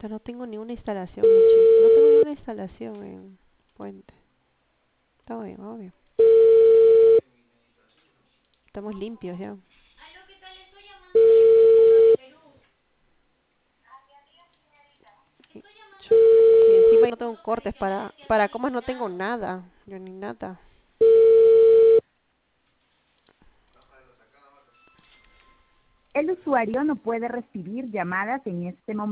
Pucha, no tengo ninguna instalación, Michi. No tengo ninguna instalación en Puente. Está bien, vamos bien. Estamos limpios ya. Y, y encima no tengo cortes para comas, no tengo nada. Yo ni nada. El usuario no puede recibir llamadas en este momento.